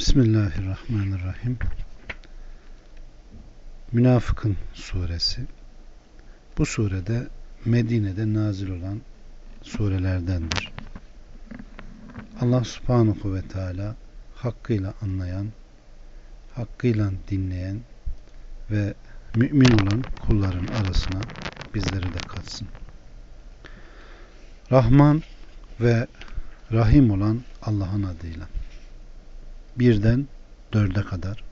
Bismillahirrahmanirrahim. Münafıkın suresi. Bu surede Medine'de nazil olan surelerdendir. Allah subhanahu ve teala hakkıyla anlayan, hakkıyla dinleyen ve mümin olan kulların arasına bizleri de katsın. Rahman ve Rahim olan Allah'ın adıyla. 1'den 4'e kadar.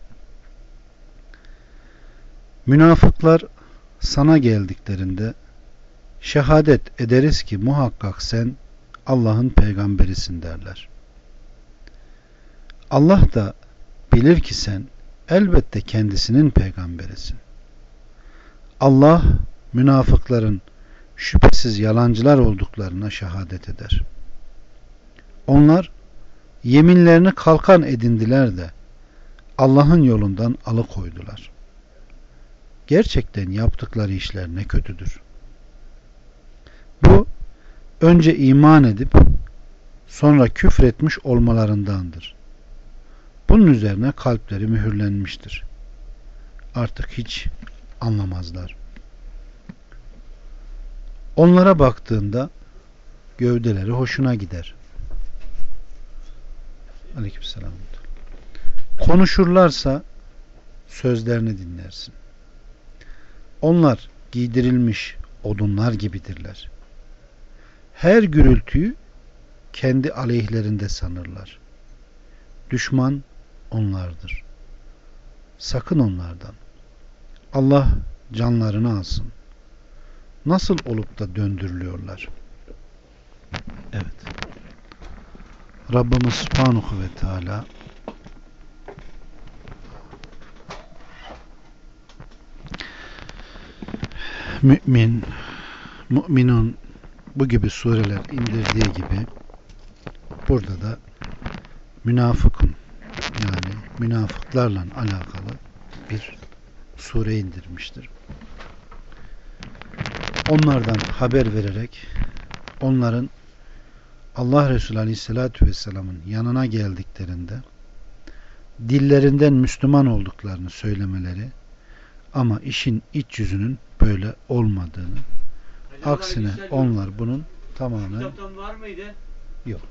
Münafıklar sana geldiklerinde şehadet ederiz ki muhakkak sen Allah'ın peygamberisin derler. Allah da bilir ki sen elbette kendisinin peygamberisin. Allah münafıkların şüphesiz yalancılar olduklarına şehadet eder. Onlar yeminlerini kalkan edindiler de Allah'ın yolundan alıkoydular. Gerçekten yaptıkları işler ne kötüdür. Bu önce iman edip sonra küfretmiş olmalarındandır. Bunun üzerine kalpleri mühürlenmiştir. Artık hiç anlamazlar. Onlara baktığında gövdeleri hoşuna gider. Aleykümselam. Konuşurlarsa sözlerini dinlersin. Onlar giydirilmiş odunlar gibidirler. Her gürültüyü kendi aleyhlerinde sanırlar. Düşman onlardır. Sakın onlardan. Allah canlarını alsın. Nasıl olup da döndürülüyorlar? Evet. Rabbimiz Subhanahu ve Teala müminun bu gibi sureler indirdiği gibi burada da münafıkın yani münafıklarla alakalı bir sure indirmiştir. Onlardan haber vererek onların Allah Resulü Aleyhisselatü Vesselam'ın yanına geldiklerinde dillerinden Müslüman olduklarını söylemeleri ama işin iç yüzünün böyle olmadığını, aksine onlar bunun tamamen yok,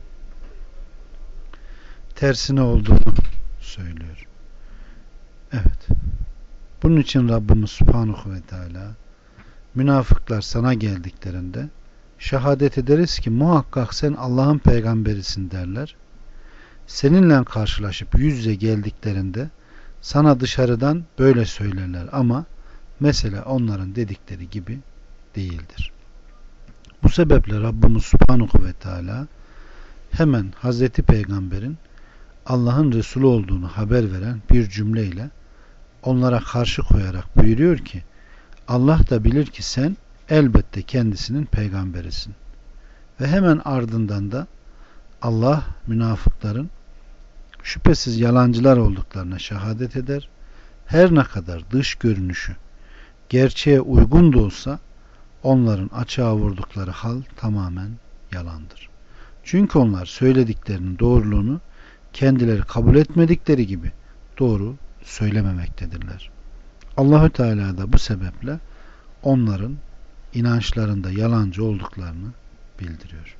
tersine olduğunu söylüyor. Evet. Bunun için Rabbimiz Subhanahu ve Teala münafıklar sana geldiklerinde şehadet ederiz ki muhakkak sen Allah'ın peygamberisin derler. Seninle karşılaşıp yüz yüze geldiklerinde sana dışarıdan böyle söylerler ama mesele onların dedikleri gibi değildir. Bu sebeple Rabbimiz Subhanahu ve Teala hemen Hazreti Peygamber'in Allah'ın Resulü olduğunu haber veren bir cümleyle onlara karşı koyarak buyuruyor ki Allah da bilir ki sen elbette kendisinin peygamberisin. Ve hemen ardından da Allah münafıkların şüphesiz yalancılar olduklarına şehadet eder. Her ne kadar dış görünüşü gerçeğe uygun da olsa onların açığa vurdukları hal tamamen yalandır. Çünkü onlar söylediklerinin doğruluğunu kendileri kabul etmedikleri gibi doğru söylememektedirler. Allahü Teala da bu sebeple onların inançlarında yalancı olduklarını bildiriyor.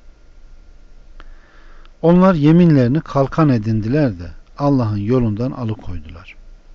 Onlar yeminlerini kalkan edindiler de Allah'ın yolundan alıkoydular.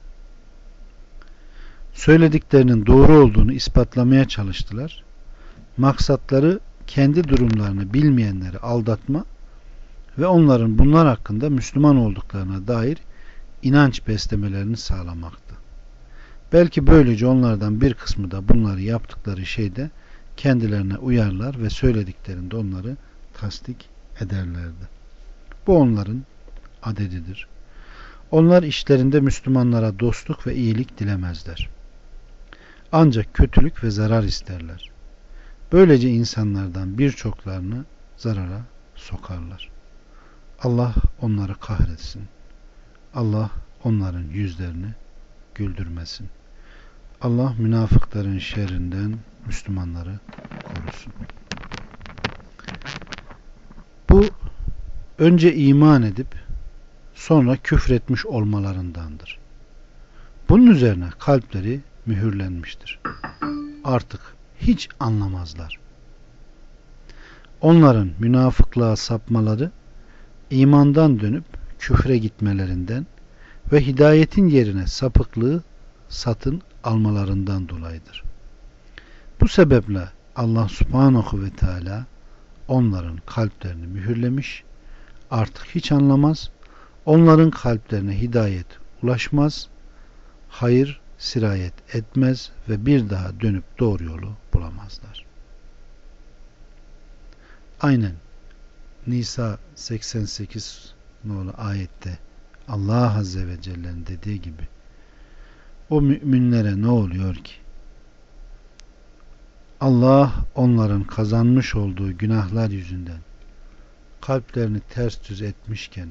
Söylediklerinin doğru olduğunu ispatlamaya çalıştılar. Maksatları kendi durumlarını bilmeyenleri aldatma ve onların bunlar hakkında Müslüman olduklarına dair inanç beslemelerini sağlamaktı. Belki böylece onlardan bir kısmı da bunları yaptıkları şeyde kendilerine uyarlar ve söylediklerinde onları tasdik ederlerdi. Bu onların adedidir. Onlar işlerinde Müslümanlara dostluk ve iyilik dilemezler. Ancak kötülük ve zarar isterler. Böylece insanlardan birçoklarını zarara sokarlar. Allah onları kahretsin. Allah onların yüzlerini güldürmesin. Allah münafıkların şerrinden Müslümanları korusun. Bu önce iman edip sonra küfretmiş olmalarındandır. Bunun üzerine kalpleri mühürlenmiştir. Artık hiç anlamazlar. Onların münafıklığa sapmaları, imandan dönüp küfre gitmelerinden ve hidayetin yerine sapıklığı satın almalarından dolayıdır. Bu sebeple Allah Subhanahu ve Teala onların kalplerini mühürlemiş, artık hiç anlamaz, onların kalplerine hidayet ulaşmaz, hayır sirayet etmez ve bir daha dönüp doğru yolu bulamazlar. Aynen Nisa 88 nolu ayette Allah Azze ve Celle'nin dediği gibi o müminlere ne oluyor ki? Allah onların kazanmış olduğu günahlar yüzünden kalplerini ters düz etmişken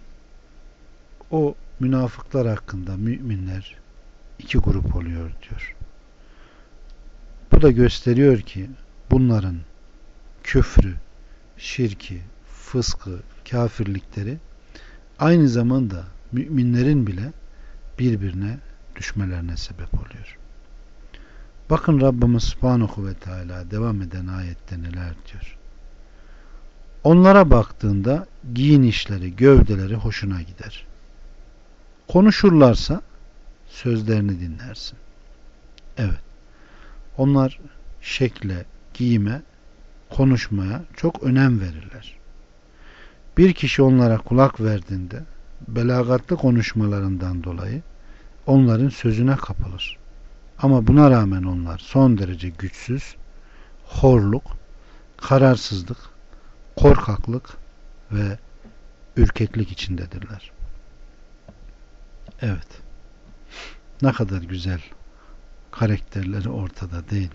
o münafıklar hakkında müminler iki grup oluyor diyor. Bu da gösteriyor ki bunların küfrü, şirki, fıskı, kafirlikleri aynı zamanda müminlerin bile birbirine düşmelerine sebep oluyor. Bakın Rabbimiz Subhanahu ve Teala devam eden ayette neler diyor. Onlara baktığında giyinişleri, gövdeleri hoşuna gider. Konuşurlarsa sözlerini dinlersin. Evet. Onlar şekle, giyime, konuşmaya çok önem verirler. Bir kişi onlara kulak verdiğinde belagatlı konuşmalarından dolayı onların sözüne kapılır. Ama buna rağmen onlar son derece güçsüz, horluk, kararsızlık, korkaklık ve ürkeklik içindedirler. Evet. Ne kadar güzel karakterleri ortada değil.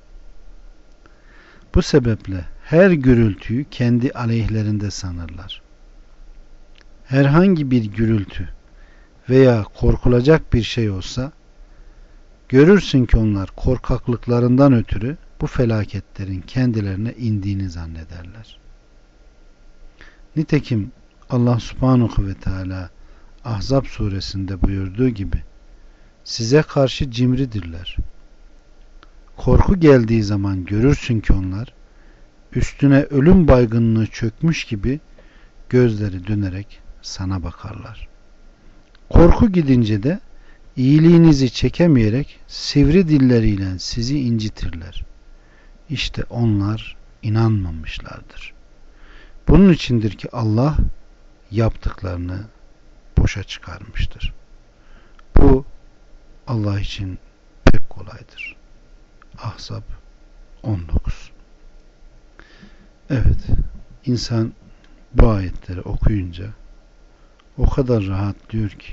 Bu sebeple her gürültüyü kendi aleyhlerinde sanırlar. Herhangi bir gürültü veya korkulacak bir şey olsa görürsün ki onlar korkaklıklarından ötürü bu felaketlerin kendilerine indiğini zannederler. Nitekim Allah Subhanahu ve Teala Ahzab suresinde buyurduğu gibi size karşı cimridirler. Korku geldiği zaman görürsün ki onlar üstüne ölüm baygınlığı çökmüş gibi gözleri dönerek sana bakarlar. Korku gidince de iyiliğinizi çekemeyerek sivri dilleriyle sizi incitirler. İşte onlar inanmamışlardır. Bunun içindir ki Allah yaptıklarını boşa çıkarmıştır. Bu Allah için pek kolaydır. Ahzab 19. Evet, insan bu ayetleri okuyunca o kadar rahatlıyor ki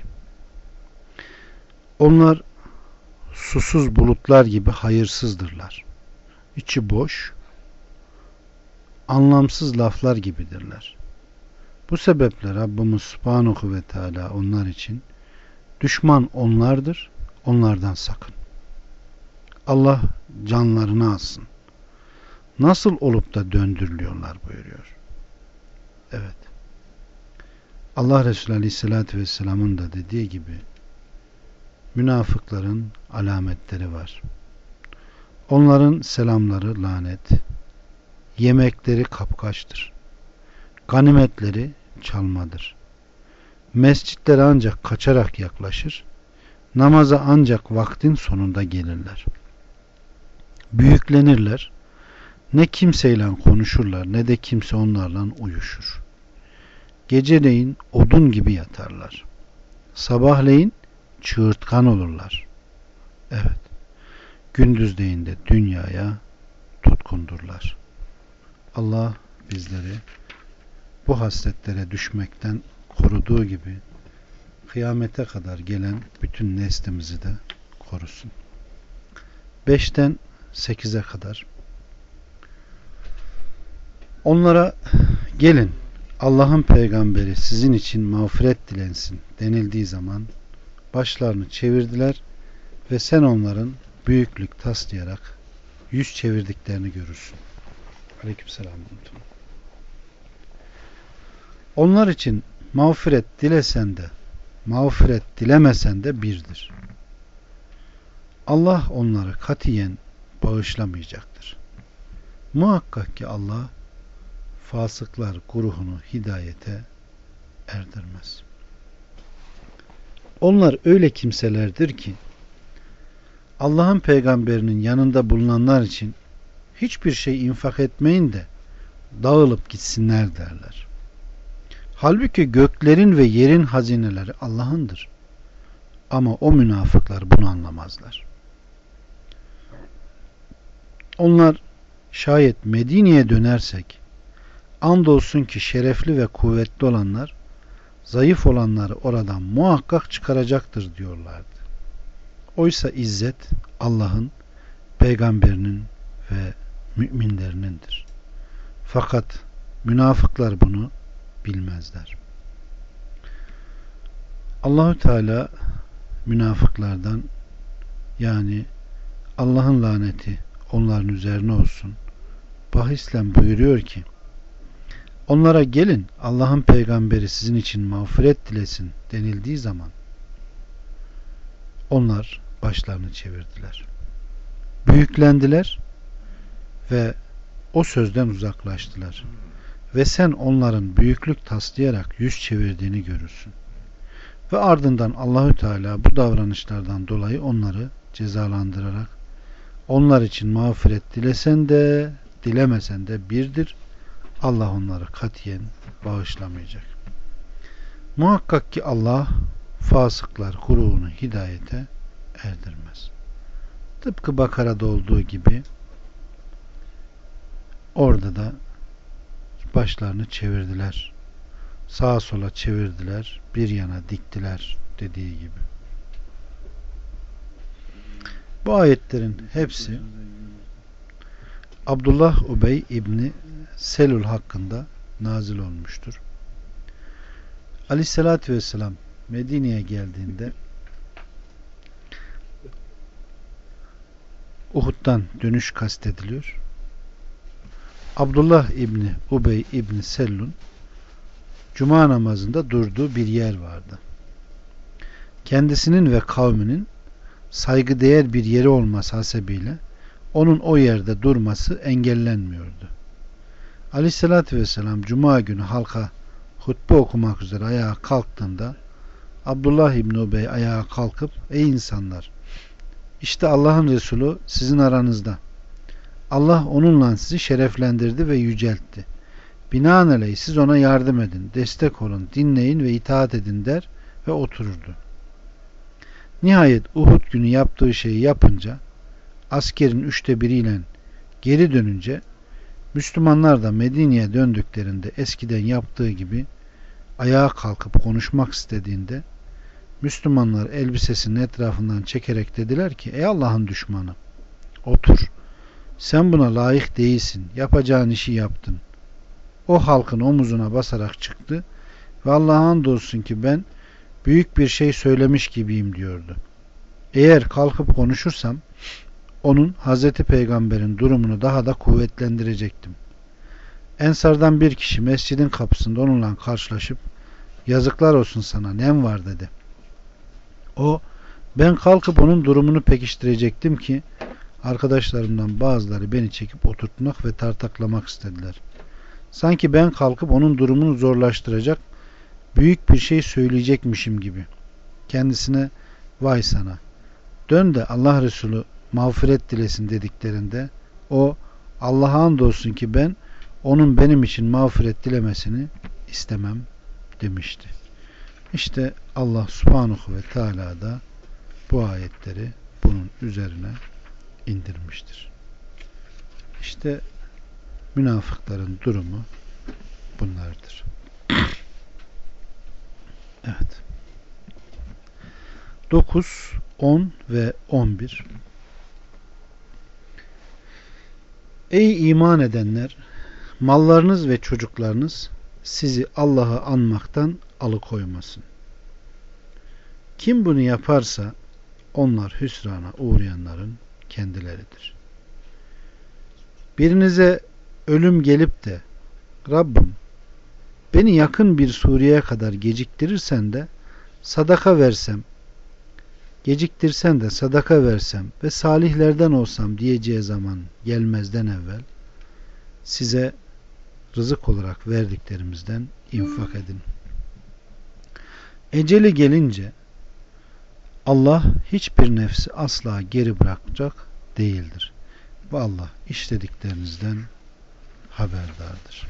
onlar susuz bulutlar gibi hayırsızdırlar. İçi boş, anlamsız laflar gibidirler. Bu sebeple Rabbimiz Subhanahu ve Teala onlar için düşman onlardır, onlardan sakın. Allah canlarını alsın. Nasıl olup da döndürülüyorlar buyuruyor. Evet. Allah Resulü Aleyhisselatü Vesselam'ın da dediği gibi münafıkların alametleri var. Onların selamları lanet, yemekleri kapkaçtır, ganimetleri çalmadır. Mescitlere ancak kaçarak yaklaşır, namaza ancak vaktin sonunda gelirler. Büyüklenirler, ne kimseyle konuşurlar ne de kimse onlarla uyuşur. Geceleyin odun gibi yatarlar. Sabahleyin çığırtkan olurlar. Evet, gündüzleyin de dünyaya tutkundurlar. Allah bizleri bu hasletlere düşmekten koruduğu gibi kıyamete kadar gelen bütün neslimizi de korusun. 5'ten 8'e kadar onlara gelin Allah'ın peygamberi sizin için mağfiret dilensin denildiği zaman başlarını çevirdiler ve sen onların büyüklük taslayarak yüz çevirdiklerini görürsün. Aleykümselam. Onlar için Mağfiret dilesen de, mağfiret dilemesen de birdir. Allah onları katiyen bağışlamayacaktır. Muhakkak ki Allah fasıklar güruhunu hidayete erdirmez. Onlar öyle kimselerdir ki Allah'ın peygamberinin yanında bulunanlar için hiçbir şey infak etmeyin de dağılıp gitsinler derler. Halbuki göklerin ve yerin hazineleri Allah'ındır. Ama o münafıklar bunu anlamazlar. Onlar şayet Medine'ye dönersek andolsun ki şerefli ve kuvvetli olanlar zayıf olanları oradan muhakkak çıkaracaktır diyorlardı. Oysa izzet Allah'ın, peygamberinin ve müminlerinindir. Fakat münafıklar bunu bilmezler. Allahü Teala münafıklardan, yani Allah'ın laneti onların üzerine olsun, bahisle buyuruyor ki onlara gelin Allah'ın peygamberi sizin için mağfiret dilesin denildiği zaman onlar başlarını çevirdiler. Büyüklendiler ve o sözden uzaklaştılar. Ve sen onların büyüklük taslayarak yüz çevirdiğini görürsün. Ve ardından Allahü Teala bu davranışlardan dolayı onları cezalandırarak onlar için mağfiret dilesen de dilemesen de birdir. Allah onları katiyen bağışlamayacak. Muhakkak ki Allah fasıklar kuruğunu hidayete erdirmez. Tıpkı Bakara'da olduğu gibi orada da başlarını çevirdiler. Sağa sola çevirdiler. Bir yana diktiler dediği gibi. Bu ayetlerin hepsi Abdullah Ubey İbni Selul hakkında nazil olmuştur. Aleyhissalatü vesselam Medine'ye geldiğinde Uhud'dan dönüş kastediliyor. Abdullah İbni Ubey İbni Selul Cuma namazında durduğu bir yer vardı. Kendisinin ve kavminin saygıdeğer bir yeri olması hasebiyle onun o yerde durması engellenmiyordu. Aleyhissalatü vesselam Cuma günü halka hutbe okumak üzere ayağa kalktığında Abdullah İbni Ubey ayağa kalkıp ey insanlar, işte Allah'ın Resulü sizin aranızda. Allah onunla sizi şereflendirdi ve yüceltti. Binaenaleyh siz ona yardım edin, destek olun, dinleyin ve itaat edin der ve otururdu. Nihayet Uhud günü yaptığı şeyi yapınca askerin 1/3'ile geri dönünce Müslümanlar da Medine'ye döndüklerinde eskiden yaptığı gibi ayağa kalkıp konuşmak istediğinde Müslümanlar elbisesinin etrafından çekerek dediler ki ey Allah'ın düşmanı, otur. Sen buna layık değilsin. Yapacağın işi yaptın. O halkın omuzuna basarak çıktı ve Allah'a andolsun ki ben büyük bir şey söylemiş gibiyim diyordu. Eğer kalkıp konuşursam onun Hazreti Peygamber'in durumunu daha da kuvvetlendirecektim. Ensardan bir kişi mescidin kapısında onunla karşılaşıp yazıklar olsun sana, nem var dedi. O, ben kalkıp onun durumunu pekiştirecektim ki arkadaşlarımdan bazıları beni çekip oturtmak ve tartaklamak istediler. Sanki ben kalkıp onun durumunu zorlaştıracak büyük bir şey söyleyecekmişim gibi. Kendisine vay sana, dön de Allah Resulü mağfiret dilesin dediklerinde o Allah'a andolsun ki ben onun benim için mağfiret dilemesini istemem demişti. İşte Allah Subhanahu ve Teala da bu ayetleri bunun üzerine indirmiştir. İşte münafıkların durumu bunlardır. Evet. 9, 10 ve 11. Ey iman edenler! Mallarınız ve çocuklarınız sizi Allah'ı anmaktan alıkoymasın. Kim bunu yaparsa onlar hüsrana uğrayanların kendileridir. Birinize ölüm gelip de Rabbim beni yakın bir sureye kadar geciktirirsen de sadaka versem, geciktirsen de sadaka versem ve salihlerden olsam diyeceği zaman gelmezden evvel size rızık olarak verdiklerimizden infak edin. Eceli gelince Allah hiçbir nefsi asla geri bırakacak değildir. Ve Allah işlediklerinizden haberdardır.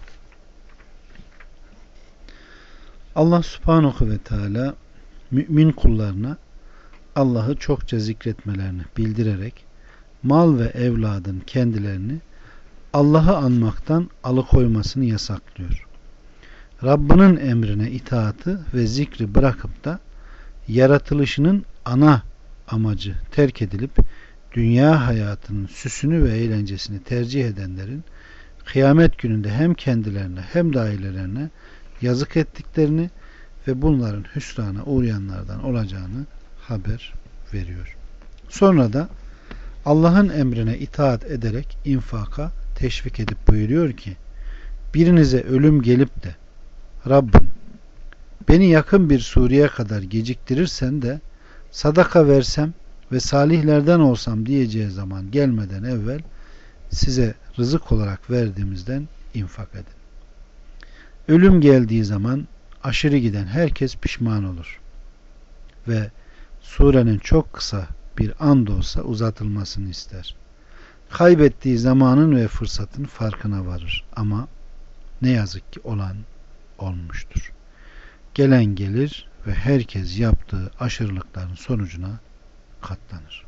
Allah subhanahu ve teala mümin kullarına Allah'ı çokça zikretmelerini bildirerek mal ve evladın kendilerini Allah'ı anmaktan alıkoymasını yasaklıyor. Rabbinin emrine itaatı ve zikri bırakıp da yaratılışının ana amacı terk edilip dünya hayatının süsünü ve eğlencesini tercih edenlerin kıyamet gününde hem kendilerine hem de ailelerine yazık ettiklerini ve bunların hüsrana uğrayanlardan olacağını haber veriyor. Sonra da Allah'ın emrine itaat ederek infaka teşvik edip buyuruyor ki birinize ölüm gelip de Rabbim beni yakın bir sureye kadar geciktirirsen de sadaka versem ve salihlerden olsam diyeceği zaman gelmeden evvel size rızık olarak verdiğimizden infak edin. Ölüm geldiği zaman aşırı giden herkes pişman olur ve surenin çok kısa bir an da olsa uzatılmasını ister. Kaybettiği zamanın ve fırsatın farkına varır ama ne yazık ki olan olmuştur. Gelen gelir ve herkes yaptığı aşırılıkların sonucuna katlanır.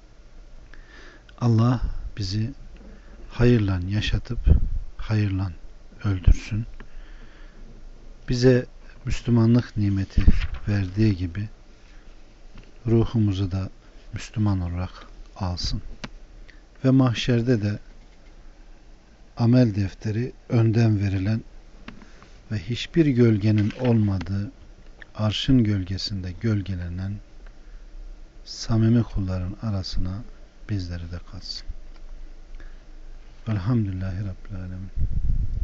Allah bizi hayırla yaşatıp hayırla öldürsün. Bize Müslümanlık nimeti verdiği gibi ruhumuzu da Müslüman olarak alsın. Ve mahşerde de amel defteri önden verilen ve hiçbir gölgenin olmadığı arşın gölgesinde gölgelenen samimi kulların arasına bizleri de katsın. Velhamdülillahi Rabbil Alemin.